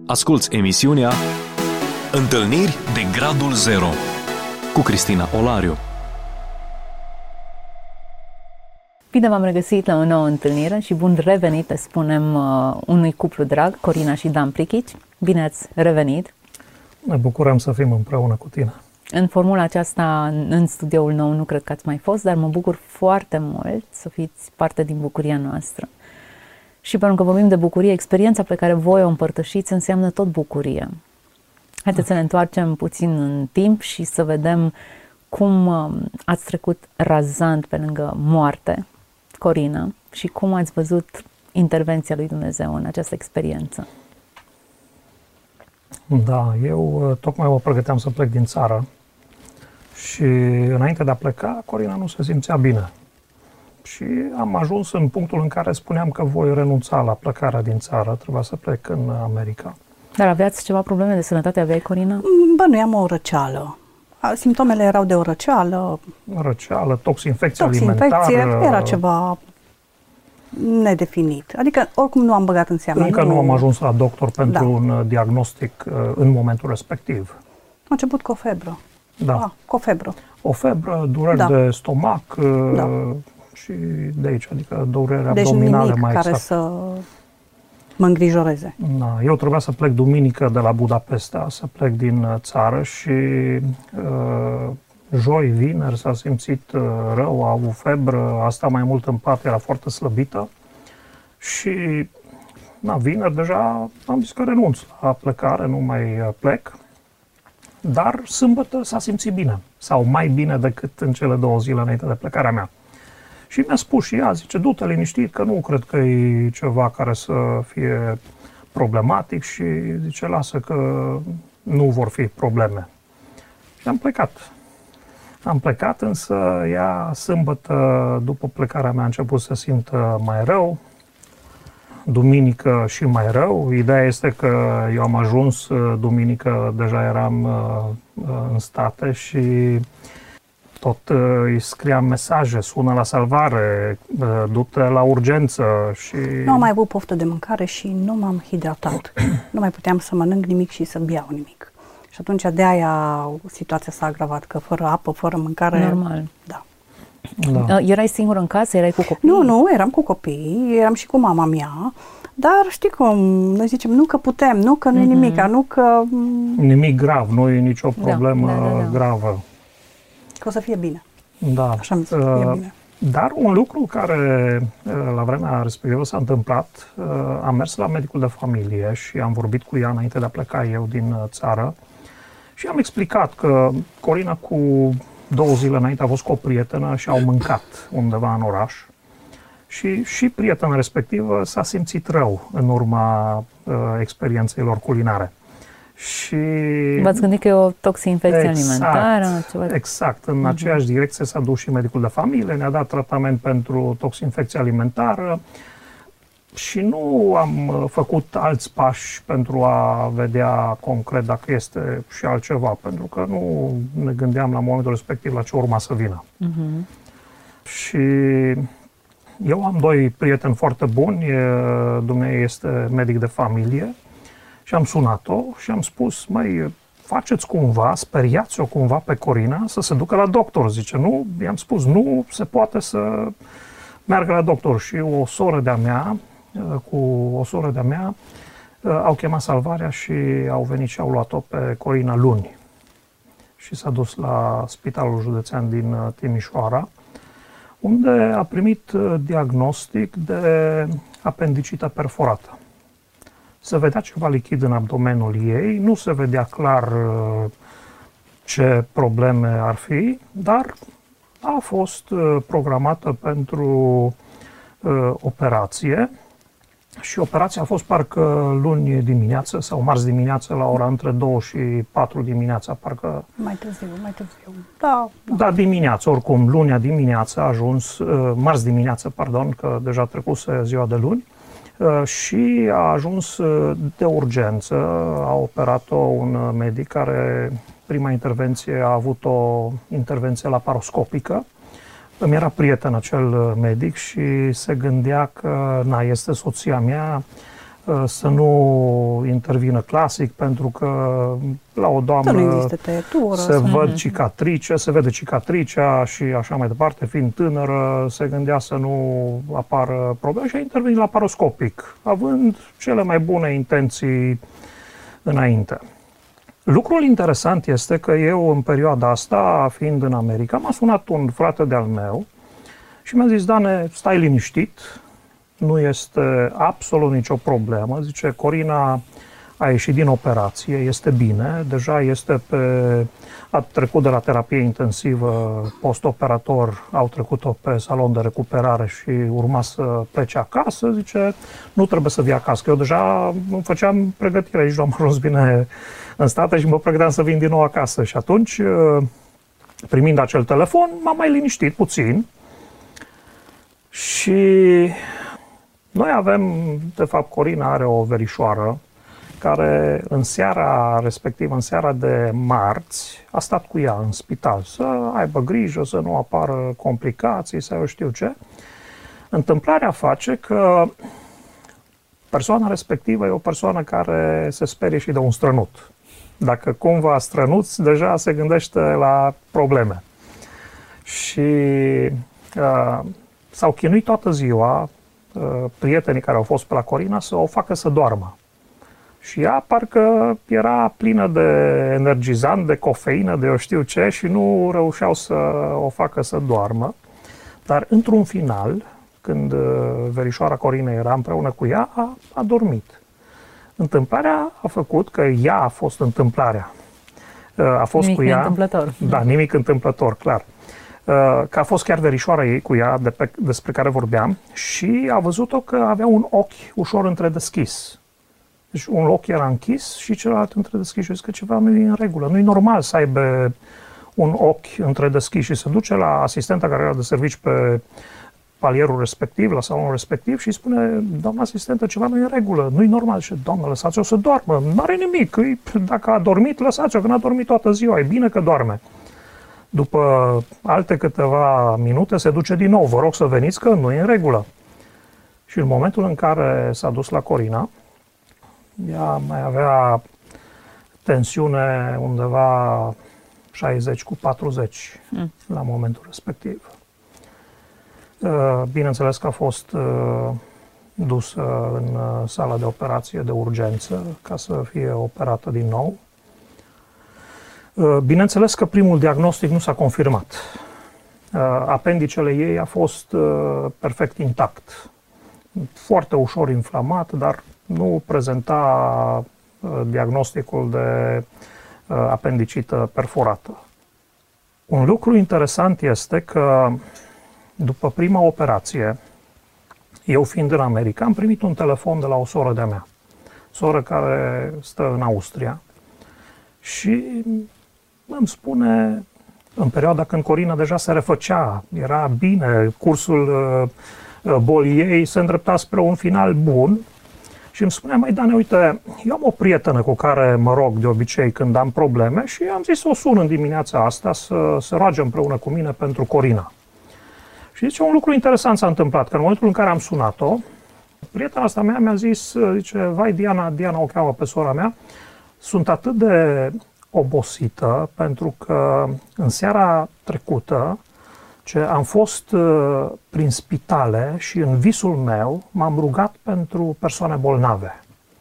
Asculți emisiunea Întâlniri de Gradul Zero cu Cristina Olariu. Bine v-am regăsit la o nouă întâlnire și bun revenit, le spunem, unui cuplu drag, Corina și Dan Plichici. Bine ați revenit! Ne bucurăm să fim împreună cu tine. În formula aceasta, în studioul nou, nu cred că ați mai fost, dar mă bucur foarte mult să fiți parte din bucuria noastră. Și pentru că vorbim de bucurie, experiența pe care voi o împărtășiți înseamnă tot bucurie. Haideți să ne întoarcem puțin în timp și să vedem cum ați trecut razant pe lângă moarte, Corina, și cum ați văzut intervenția lui Dumnezeu în această experiență. Da, eu tocmai mă pregăteam să plec din țară și înainte de a pleca, Corina nu se simțea bine. Și am ajuns în punctul în care spuneam că voi renunța la plecarea din țară, trebuia să plec în America. Dar aveați ceva probleme de sănătate, aveai, Corina? Bănuiam o răceală. Simptomele erau de o răceală. Răceală, toxinfecție alimentară. Era ceva nedefinit. Adică oricum nu am băgat în seamă. Încă nu am ajuns la doctor pentru un diagnostic în momentul respectiv. A început cu o febră. Da. Cu o febră. O febră, dureri de stomac și de aici, adică dureri abdominale nimic mai care exact. să mă îngrijoreze. Da, eu trebuia să plec duminică de la Budapesta, să plec din țară și joi, vineri s-a simțit rău, a avut febră, a stat mai mult în pat, era foarte slăbită și vineri deja am zis că renunț la plecare, nu mai plec, dar sâmbătă s-a simțit bine, sau mai bine decât în cele 2 zile înainte de plecarea mea. Și mi-a spus și ea, zice, du-te liniștit, că nu cred că e ceva care să fie problematic și zice, lasă că nu vor fi probleme. Și am plecat. Am plecat, însă ea sâmbătă, după plecarea mea, a început să simtă mai rău, duminică și mai rău. Ideea este că eu am ajuns duminică, deja eram în state și tot îi scriam mesaje, sună la salvare, du-te la urgență și... Nu am mai avut poftă de mâncare și nu m-am hidratat. Nu mai puteam să mănânc nimic și să beau nimic. Și atunci de aia situația s-a agravat, că fără apă, fără mâncare... Normal. Da. Erai singur în casă? Erai cu copii? Nu, eram cu copii, eram și cu mama mea. Dar știi cum, noi zicem, nu că putem, nu că nu-i nimic, nu că... Nimic grav, nu e nicio problemă gravă. Că o să fie bine. Da. Așa mi se fie bine. Dar un lucru care la vremea respectivă s-a întâmplat, am mers la medicul de familie și am vorbit cu ea înainte de a pleca eu din țară și am explicat că Corina cu 2 zile înainte a fost cu o prietenă și au mâncat undeva în oraș și prietena respectivă s-a simțit rău în urma experienței lor culinare. Și v-ați gândit că e o toxinfecție alimentară? Exact. În aceeași direcție s-a dus și medicul de familie, ne-a dat tratament pentru toxinfecție alimentară și nu am făcut alți pași pentru a vedea concret dacă este și altceva, pentru că nu ne gândeam la momentul respectiv la ce urma să vină. Și eu am 2 prieteni foarte buni, dumneavoastră este medic de familie, și am sunat-o și am spus, măi, faceți cumva, speriați-o cumva pe Corina să se ducă la doctor. Zice, nu, i-am spus, nu se poate să meargă la doctor. Și o soră de-a mea, au chemat salvarea și au venit și au luat-o pe Corina luni. Și s-a dus la Spitalul Județean din Timișoara, unde a primit diagnostic de apendicită perforată. Se vedea ceva lichid în abdomenul ei, nu se vedea clar ce probleme ar fi, dar a fost programată pentru operație și operația a fost parcă luni dimineață sau marți dimineață la ora între 2 și 4 dimineața, parcă... Mai târziu. Da, dimineață, oricum, lunea dimineață a ajuns, marți dimineață, pardon, că deja trecuse ziua de luni, și a ajuns de urgență, a operat-o un medic care, prima intervenție, a avut o intervenție laparoscopică. Îmi era prieten acel medic și se gândea că, este soția mea, să nu intervină clasic, pentru că la o doamnă nu există tăietură, se vede cicatricea și așa mai departe, fiind tânără, se gândea să nu apară probleme și a intervenit laparoscopic, având cele mai bune intenții înainte. Lucrul interesant este că eu, în perioada asta, fiind în America, m-a sunat un frate de-al meu și mi-a zis: Dane, stai liniștit, nu este absolut nicio problemă. Zice, Corina a ieșit din operație, este bine, deja a trecut de la terapie intensivă post-operator, au trecut-o pe salon de recuperare și urma să plece acasă. Zice, nu trebuie să vii acasă, că eu deja îmi făceam pregătire, nici nu am ajuns bine în state și mă pregăteam să vin din nou acasă. Și atunci, primind acel telefon, m-am mai liniștit puțin și noi avem, de fapt, Corina are o verișoară care în seara respectivă, în seara de marți, a stat cu ea în spital să aibă grijă, să nu apară complicații, să eu știu ce. Întâmplarea face că persoana respectivă e o persoană care se sperie și de un strănut. Dacă cumva strănuți, deja se gândește la probleme. Și s-au chinuit toată ziua prietenii care au fost pe la Corina să o facă să doarmă. Și ea parcă era plină de energizant, de cofeină, de eu știu ce, și nu reușeau să o facă să doarmă. Dar într-un final, când verișoara Corina era împreună cu ea, a dormit. Întâmplarea a făcut că ea a fost întâmplarea. A fost nimic cu ea. Întâmplător. Da, nimic întâmplător, clar. Că a fost chiar verișoara ei cu ea, despre care vorbeam, și a văzut-o că avea un ochi ușor întredeschis. Deci un ochi era închis și celălalt întredeschis și zis că ceva nu e în regulă. Nu e normal să aibă un ochi întredeschis și se duce la asistenta care era de servici pe palierul respectiv, la salonul respectiv, și îi spune: doamna asistentă, ceva nu e în regulă, nu e normal. Și doamna, lăsați-o să doarmă, nu are nimic, dacă a dormit, lăsați-o, că n-a dormit toată ziua, e bine că doarme. După alte câteva minute se duce din nou: vă rog să veniți că nu e în regulă. Și în momentul în care s-a dus la Corina, ea mai avea tensiune undeva 60 cu 40 la momentul respectiv. Bineînțeles că a fost dusă în sala de operație de urgență ca să fie operată din nou. Bineînțeles că primul diagnostic nu s-a confirmat. Apendicele ei a fost perfect intact. Foarte ușor inflamat, dar nu prezenta diagnosticul de apendicită perforată. Un lucru interesant este că după prima operație, eu fiind în America, am primit un telefon de la o soră de-a mea, soră care stă în Austria, și îmi spune, în perioada când Corina deja se refăcea, era bine, cursul bolii ei se îndrepta spre un final bun, și îmi spunea: măi, Dane, uite, eu am o prietenă cu care mă rog de obicei când am probleme și am zis să o sun în dimineața asta să se roage împreună cu mine pentru Corina. Și zice, un lucru interesant s-a întâmplat, că în momentul în care am sunat-o, prietena asta mea mi-a zis, zice, vai, Diana o cheamă pe sora mea, sunt atât de obosită pentru că în seara trecută am fost prin spitale și în visul meu m-am rugat pentru persoane bolnave.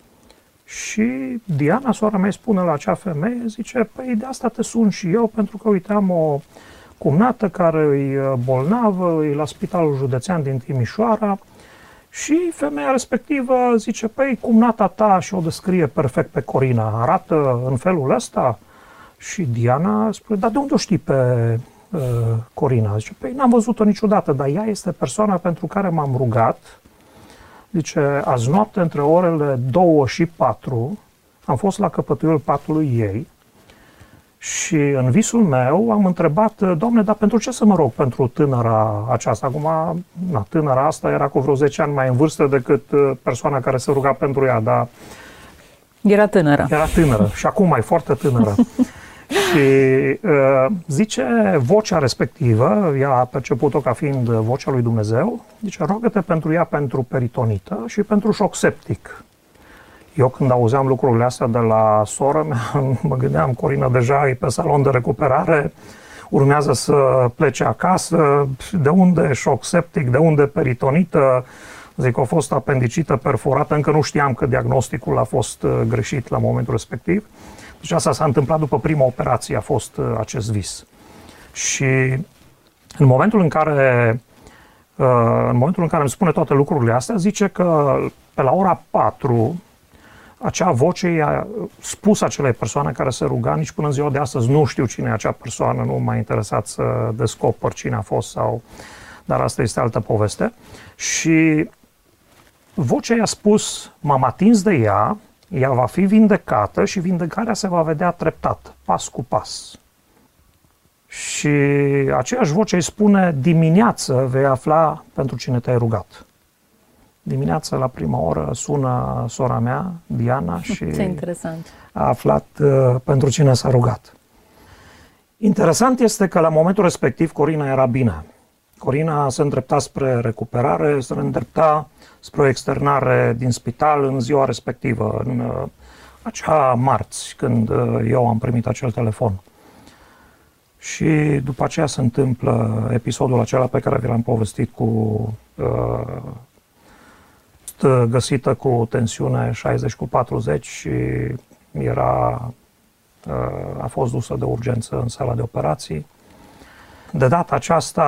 Și Diana, sora mea, spune la acea femeie, zice, păi de asta te sun și eu, pentru că, uite, am o cumnată care e bolnavă, e la Spitalul Județean din Timișoara, și femeia respectivă zice, păi cumnata ta, și o descrie perfect pe Corina, arată în felul ăsta. Și Diana spune, dar de unde o știi pe Corina? Zice, păi n-am văzut-o niciodată, dar ea este persoana pentru care m-am rugat. Zice, azi noapte, între orele 2 și 4, am fost la căpătâiul patului ei și în visul meu am întrebat, Doamne, dar pentru ce să mă rog pentru tânăra aceasta? Acum, tânăra asta era cu vreo 10 ani mai în vârstă decât persoana care se ruga pentru ea, dar era tânără. Era tânără și acum mai foarte tânără. Și zice, vocea respectivă, ea a perceput-o ca fiind vocea lui Dumnezeu, zice, roagă-te pentru ea pentru peritonită și pentru șoc septic. Eu când auzeam lucrurile astea de la soră mea, mă gândeam, Corina deja e pe salon de recuperare, urmează să plece acasă, de unde șoc septic, de unde peritonită, zic, a fost apendicită perforată, încă nu știam că diagnosticul a fost greșit la momentul respectiv. Deci asta s-a întâmplat după prima operație, a fost acest vis. Și în momentul în care îmi spune toate lucrurile astea, zice că pe la ora 4 acea voce i-a spus acelei persoane care se ruga, nici până în ziua de astăzi nu știu cine e acea persoană, nu m-a interesat să descoper cine a fost, dar asta este altă poveste. Și vocea i-a spus, m-am atins de ea, ea va fi vindecată și vindecarea se va vedea treptat, pas cu pas. Și aceeași voce îi spune, dimineață vei afla pentru cine te-ai rugat. Dimineața, la prima oră, sună sora mea, Diana, și a aflat pentru cine s-a rugat. Interesant este că la momentul respectiv Corina era bine. Corina se îndrepta spre recuperare, se îndrepta spre o externare din spital în ziua respectivă, în acea marți, când eu am primit acel telefon. Și după aceea se întâmplă episodul acela pe care vi l-am povestit cu găsită cu tensiune 60/40 și a fost dusă de urgență în sala de operații. De data aceasta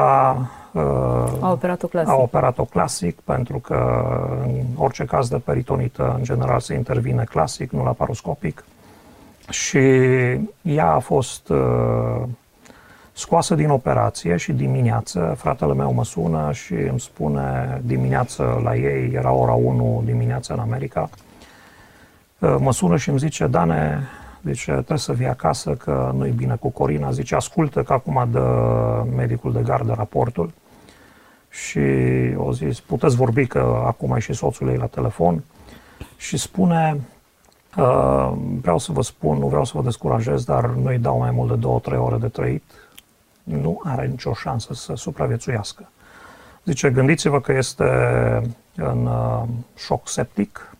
a operat-o clasic, pentru că în orice caz de peritonită, în general, se intervine clasic, nu laparoscopic. Și ea a fost scoasă din operație și dimineață, fratele meu mă sună și îmi spune dimineață la ei, era ora 1 dimineața în America, mă sună și îmi zice, Dane, zice, trebuie să vii acasă că nu-i bine cu Corina, zice, ascultă că acum dă medicul de gardă raportul și o zis, puteți vorbi că acum e și soțul ei la telefon și spune, vreau să vă spun, nu vreau să vă descurajez, dar nu-i dau mai mult de 2-3 ore de trăit, nu are nicio șansă să supraviețuiască. Zice, gândiți-vă că este în șoc septic,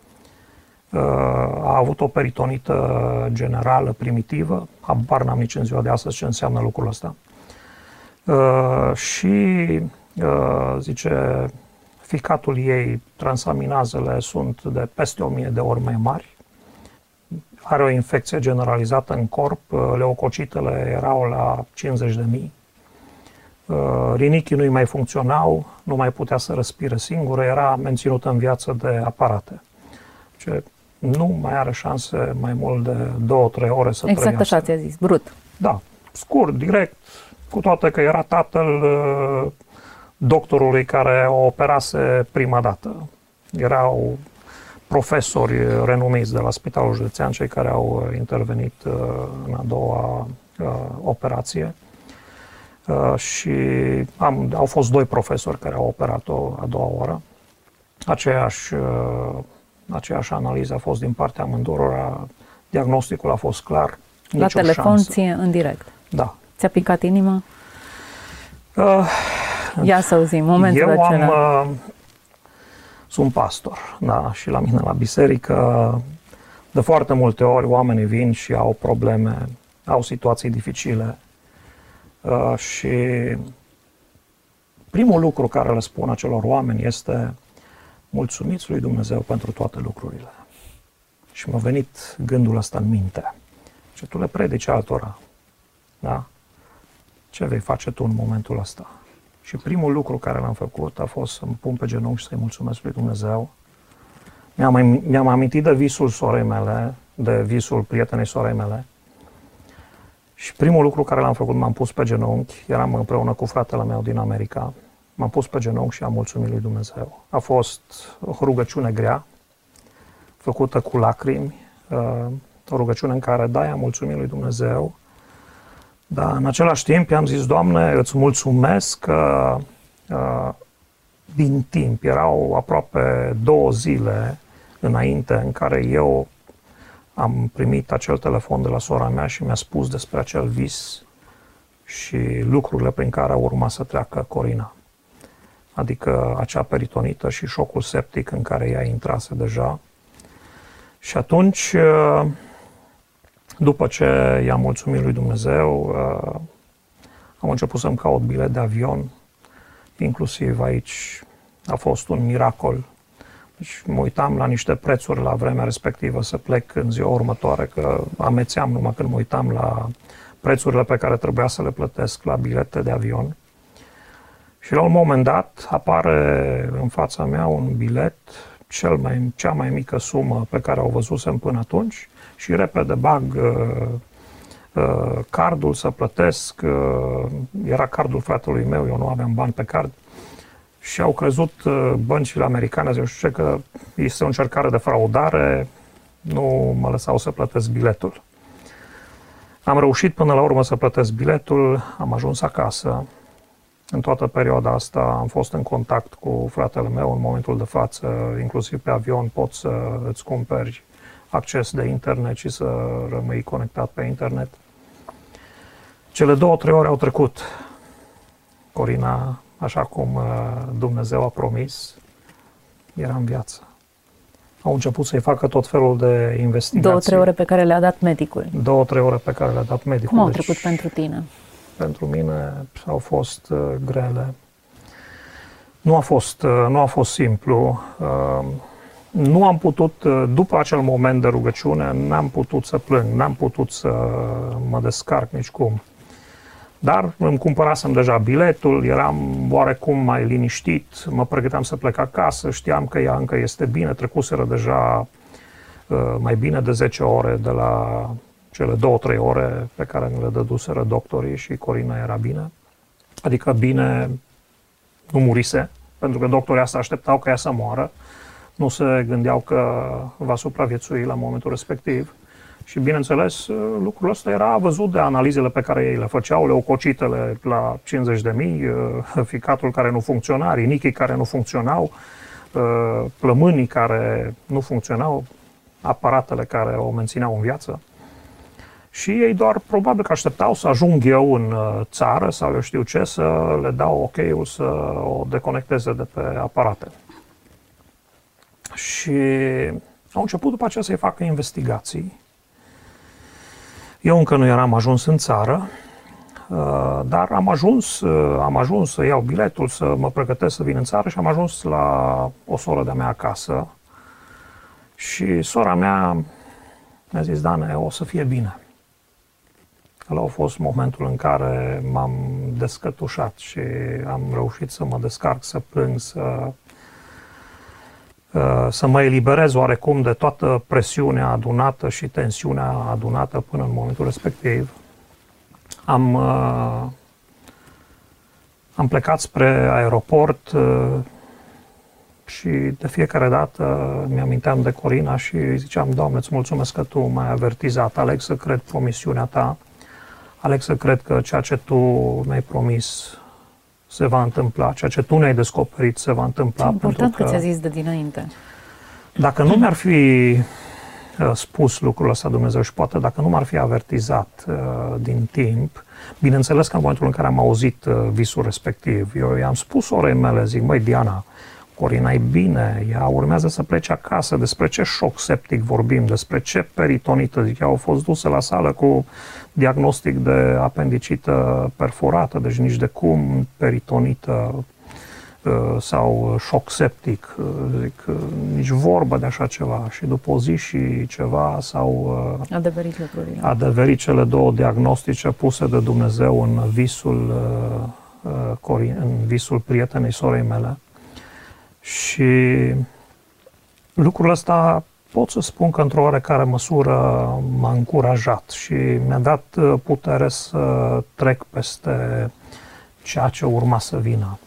a avut o peritonită generală primitivă, habar n-am nici în ziua de astăzi ce înseamnă lucrul ăsta. Și zice, ficatul ei, transaminazele sunt de peste 1000 de ori mai mari, are o infecție generalizată în corp, leucocitele erau la 50.000, rinichii nu-i mai funcționau, nu mai putea să respire singură, era menținută în viață de aparate. Ce nu mai are șanse mai mult de 2-3 ore să trăiască. Exact așa ți-a zis, brut. Da, scurt, direct, cu toate că era tatăl doctorului care o operase prima dată. Erau profesori renumiți de la Spitalul Județean, cei care au intervenit în a doua operație. Și au fost 2 profesori care au operat-o a doua oară. Aceeași analiză a fost din partea amândurora, diagnosticul a fost clar. La telefon, ție, în direct. Da. Ți-a picat inima? Ia să auzim momentul acela. Sunt pastor, da, și la mine la biserică de foarte multe ori oamenii vin și au probleme, au situații dificile și primul lucru care le spun acelor oameni este mulțumiți lui Dumnezeu pentru toate lucrurile. Și mi-a venit gândul ăsta în minte. Și tu le predici altora, da? Ce vei face tu în momentul ăsta? Și primul lucru care l-am făcut a fost să-mi pun pe genunchi și să-i mulțumesc lui Dumnezeu. Mi-am amintit de visul sorei mele, de visul prietenei sorei mele. Și primul lucru care l-am făcut, m-am pus pe genunchi, eram împreună cu fratele meu din America, m-am pus pe genunchi și am mulțumit lui Dumnezeu. A fost o rugăciune grea, făcută cu lacrimi, o rugăciune în care, da, am mulțumit lui Dumnezeu, dar în același timp i-am zis, Doamne, îți mulțumesc că din timp, erau aproape 2 zile înainte în care eu am primit acel telefon de la sora mea și mi-a spus despre acel vis și lucrurile prin care urma să treacă Corina. Adică acea peritonită și șocul septic în care ea intrase deja. Și atunci, după ce i-am mulțumit lui Dumnezeu, am început să-mi caut bilet de avion. Inclusiv aici a fost un miracol. Deci mă uitam la niște prețuri la vremea respectivă să plec în ziua următoare, că amețeam numai când mă uitam la prețurile pe care trebuia să le plătesc la bilete de avion. Și la un moment dat apare în fața mea un bilet, cea mai mică sumă pe care o văzusem până atunci, și repede bag cardul să plătesc. Era cardul fratelui meu, eu nu aveam bani pe card. Și au crezut băncile americane, eu știu ce, că este o încercare de fraudare, nu mă lăsau să plătesc biletul. Am reușit până la urmă să plătesc biletul, am ajuns acasă. În toată perioada asta am fost în contact cu fratele meu în momentul de față, inclusiv pe avion poți să îți cumperi acces de internet și să rămâi conectat pe internet. Cele 2-3 ore au trecut. Corina, așa cum Dumnezeu a promis, era în viață. Au început să-i facă tot felul de investigații. 2-3 ore pe care le-a dat medicul. 2-3 ore pe care le-a dat medicul. Cum au trecut pentru tine? Pentru mine au fost grele. Nu a fost simplu. Nu am putut, după acel moment de rugăciune, n-am putut să plâng, n-am putut să mă descarc nicicum. Dar îmi cumpărasem deja biletul, eram oarecum mai liniștit, mă pregăteam să plec acasă, știam că ea încă este bine, trecuseră deja mai bine de 10 ore de la cele 2-3 ore pe care ne le dăduseră doctorii și Corina era bine. Adică bine, nu murise, pentru că doctorii asta așteptau ca ea să moară, nu se gândeau că va supraviețui la momentul respectiv. Și bineînțeles, lucrul ăsta era văzut de analizele pe care ei le făceau, leucocitele la 50.000, ficatul care nu funcționa, rinichii care nu funcționau, plămânii care nu funcționau, aparatele care o mențineau în viață. Și ei doar probabil că așteptau să ajung eu în țară sau eu știu ce, să le dau ok-ul să o deconecteze de pe aparate. Și au început după aceea să-i facă investigații. Eu încă nu eram ajuns în țară, dar am ajuns să iau biletul, să mă pregătesc să vin în țară și am ajuns la o soră de-a mea acasă. Și sora mea mi-a zis, Dane, o să fie bine. Ăla a fost momentul în care m-am descătușat și am reușit să mă descarc, să plâng, să mă eliberez oarecum de toată presiunea adunată și tensiunea adunată până în momentul respectiv. Am plecat spre aeroport și de fiecare dată mi-aminteam de Corina și ziceam, Doamne, îți mulțumesc că Tu m-ai avertizat, aleg să cred promisiunea Ta, aleg să cred că ceea ce Tu mi-ai promis se va întâmpla, ceea ce Tu ne-ai descoperit se va întâmpla. E important că ți-a zis de dinainte. Dacă nu mi-ar fi spus lucrul ăsta Dumnezeu și poate dacă nu m-ar fi avertizat din timp, bineînțeles că în momentul în care am auzit visul respectiv, eu i-am spus sorei mele, zic, măi Diana, Corina e bine, ea urmează să plece acasă, despre ce șoc septic vorbim, despre ce peritonită, zic, ea au fost dusă la sală cu diagnostic de apendicită perforată, deci nici de cum peritonită sau șoc septic, zic, nici vorbă de așa ceva. Și după o zi și ceva s-au adeverit cele două diagnostice puse de Dumnezeu în visul prietenei sorei mele. Și lucrul ăsta pot să spun că într-o oarecare măsură m-a încurajat și mi-a dat putere să trec peste ceea ce urma să vină.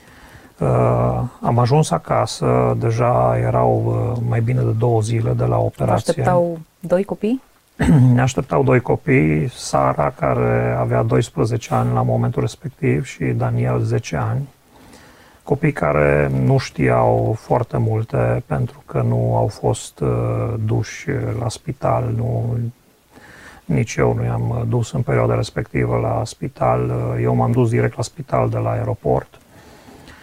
Am ajuns acasă, deja erau mai bine de 2 zile de la operație. Așteptau 2 copii? Ne așteptau 2 copii, Sara, care avea 12 ani la momentul respectiv, și Daniel, 10 ani. Copii care nu știau foarte multe pentru că nu au fost duși la spital, nici eu nu i-am dus în perioada respectivă la spital, eu m-am dus direct la spital de la aeroport.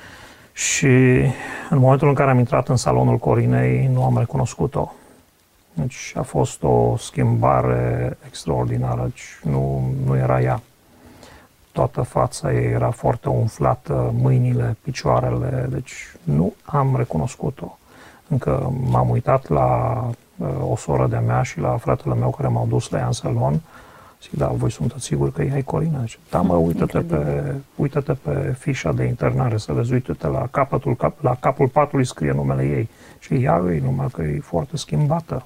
Și în momentul în care am intrat în salonul Corinei, nu am recunoscut-o. Deci a fost o schimbare extraordinară, deci nu era ea. Toată fața ei era foarte umflată, mâinile, picioarele, deci nu am recunoscut-o. Încă m-am uitat la o soră de-a mea și la fratele meu care m-au dus la ea în salon. Zic, da, voi sunteți siguri că ea e Corina? Zice, da, mă, uită-te pe fișa de internare, să vezi, uite-te la capul patului scrie numele ei. Și ea e numai că e foarte schimbată.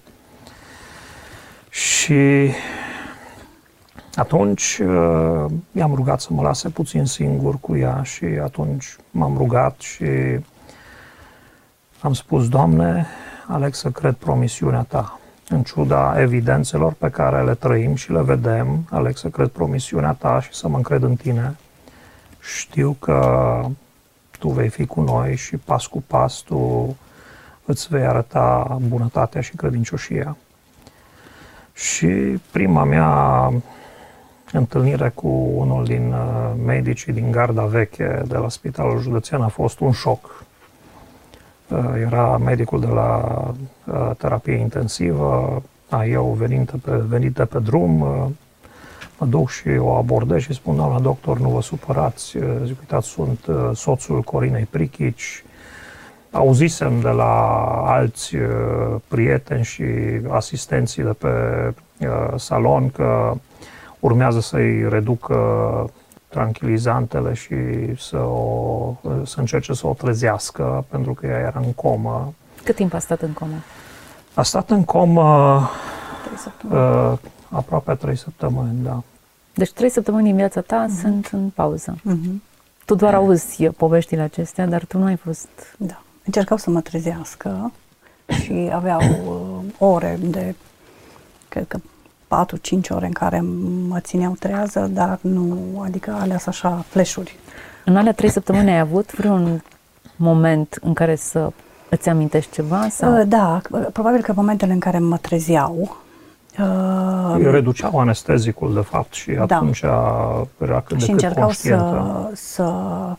Și atunci i-am rugat să mă lase puțin singur cu ea și atunci m-am rugat și am spus, Doamne, aleg să cred promisiunea Ta. În ciuda evidențelor pe care le trăim și le vedem, aleg să cred promisiunea Ta și să mă încred în Tine. Știu că Tu vei fi cu noi și pas cu pas Tu îți vei arăta bunătatea și credincioșia. Și prima mea întâlnire cu unul din medicii din garda veche de la Spitalul Județean a fost un șoc. Era medicul de la terapie intensivă, eu venit de pe drum, mă duc și o abordez și spun, doamna doctor, nu vă supărați, zic, uitați, sunt soțul Corinei Prichici, auzisem de la alți prieteni și asistenții de pe salon că urmează să-i reducă tranquilizantele și să încerce să o trezească, pentru că ea era în comă. Cât timp a stat în comă? A stat în comă 3 săptămâni. Aproape 3 săptămâni, da. Deci 3 săptămâni din viața ta sunt în pauză. Tu doar auzi poveștile acestea, dar tu nu ai fost... Da. Încercau să mă trezească și aveau ore de, cred că 4-5 ore în care mă țineau trează, dar nu, adică aleas așa flash-uri. În alea 3 săptămâni ai avut vreun moment în care să îți amintești ceva? Sau? Da, probabil că momentele în care mă trezeau reduceau anestezicul, de fapt, și atunci era cât de cât încercau conștientă.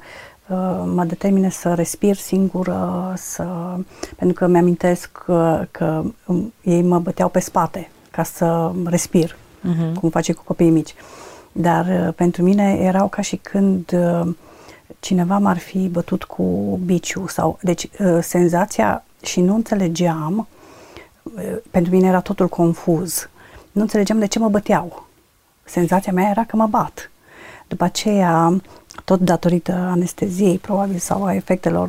mă determine să respir singură, pentru că mi-amintesc că ei mă băteau pe spate ca să respir, cum face cu copiii mici. Dar pentru mine erau ca și când cineva m-ar fi bătut cu biciu. Deci senzația, și nu înțelegeam, pentru mine era totul confuz. Nu înțelegeam de ce mă băteau. Senzația mea era că mă bat. După aceea, tot datorită anesteziei, probabil, sau a efectelor,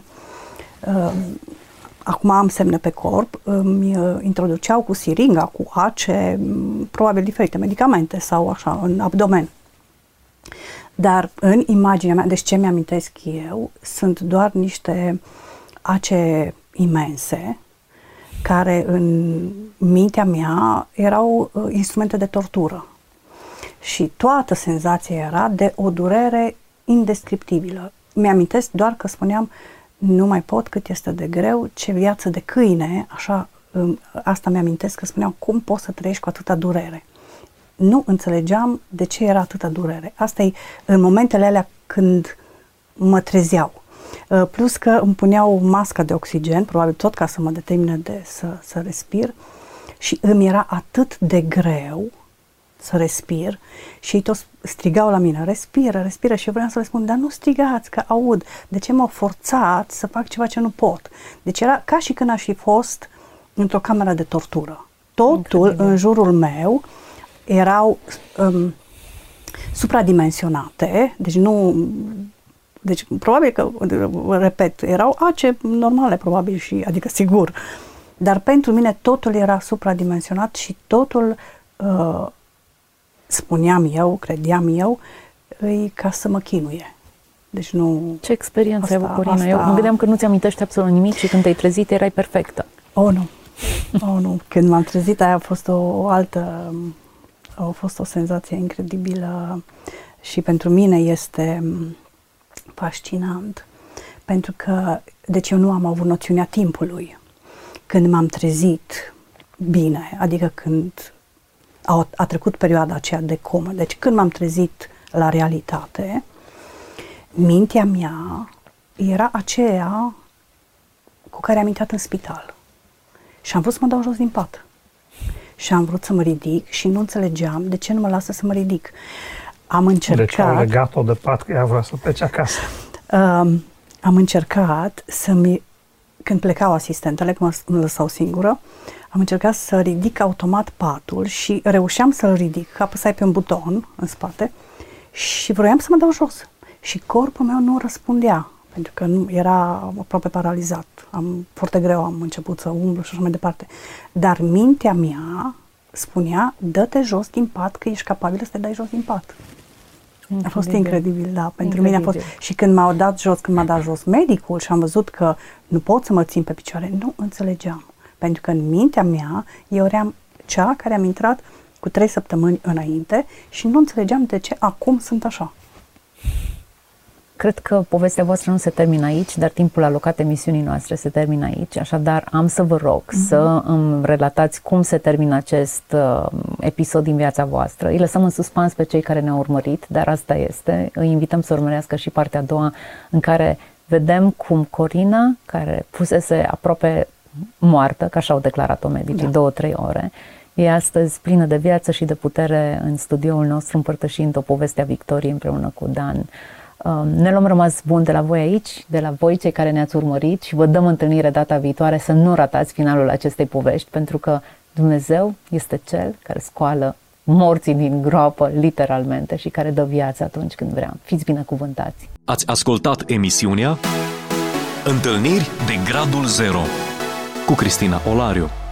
acum am semne pe corp, îmi introduceau cu siringa, cu ace, probabil diferite medicamente sau așa, în abdomen. Dar în imaginea mea, deci ce mi-amintesc eu, sunt doar niște ace imense, care în mintea mea erau instrumente de tortură. Și toată senzația era de o durere indescriptibilă. Mi-amintesc doar că spuneam, nu mai pot, cât este de greu, ce viață de câine, așa, asta mi-amintesc că spuneam, cum poți să trăiești cu atâta durere? Nu înțelegeam de ce era atâta durere. Asta e în momentele alea când mă trezeau. Plus că îmi puneau masca de oxigen, probabil tot ca să mă determine să respir, și îmi era atât de greu să respir și ei toți strigau la mine, respiră, respiră, și eu vreau să le spun, dar nu strigați, că aud, de ce m-au forțat să fac ceva ce nu pot? Deci era ca și când aș fi fost într-o cameră de tortură. Totul în jurul meu erau supradimensionate, deci probabil că, repet, erau ace normale, probabil, și, adică sigur, dar pentru mine totul era supradimensionat și totul, spuneam eu, credeam eu, e ca să mă chinuie. Deci nu... Ce experiență ai avut, Corina? Eu mă gândeam că nu ți-amintești absolut nimic și când te-ai trezit erai perfectă. Oh, nu. Oh, nu. Când m-am trezit, aia a fost a fost o senzație incredibilă și pentru mine este fascinant, pentru că, deci eu nu am avut noțiunea timpului. Când m-am trezit bine, adică când a trecut perioada aceea de comă, deci când m-am trezit la realitate, mintea mea era aceea cu care am intrat în spital. Și am vrut să mă dau jos din pat. și am vrut să mă ridic și nu înțelegeam de ce nu mă lasă să mă ridic. Am încercat... Deci au legat-o de pat că ea vrea să plece acasă. Am încercat când plecau asistentele, când mă lăsau singură, am încercat să ridic automat patul și reușeam să-l ridic, apăsai pe un buton în spate și vroiam să mă dau jos. Și corpul meu nu răspundea, pentru că era aproape paralizat. Foarte greu am început să umblu și așa mai departe. Dar mintea mea spunea, dă-te jos din pat, că ești capabilă să te dai jos din pat. A fost incredibil, da, pentru mine a fost. Și când m-a dat jos medicul și am văzut că nu pot să mă țin pe picioare, nu înțelegeam. Pentru că în mintea mea, eu eram cea care am intrat cu 3 săptămâni înainte și nu înțelegeam de ce acum sunt așa. Cred că povestea voastră nu se termină aici, dar timpul alocat emisiunii noastre se termină aici, așadar am să vă rog să îmi relatați cum se termină acest episod din viața voastră. Îi lăsăm în suspans pe cei care ne-au urmărit, dar asta este. Îi invităm să urmărească și partea a doua, în care vedem cum Corina, care fusese aproape moartă, că așa au declarat-o medicii, 2-3 ore, e astăzi plină de viață și de putere în studioul nostru, împărtășind o poveste a victoriei împreună cu Dan. Ne luăm rămas bun de la voi aici, de la voi cei care ne-ați urmărit și vă dăm întâlnire data viitoare, să nu ratați finalul acestei povești, pentru că Dumnezeu este Cel care scoală morții din groapă, literalmente, și care dă viață atunci când vrea. Fiți binecuvântați! Ați ascultat emisiunea Întâlniri de Gradul Zero cu Cristina Olariu.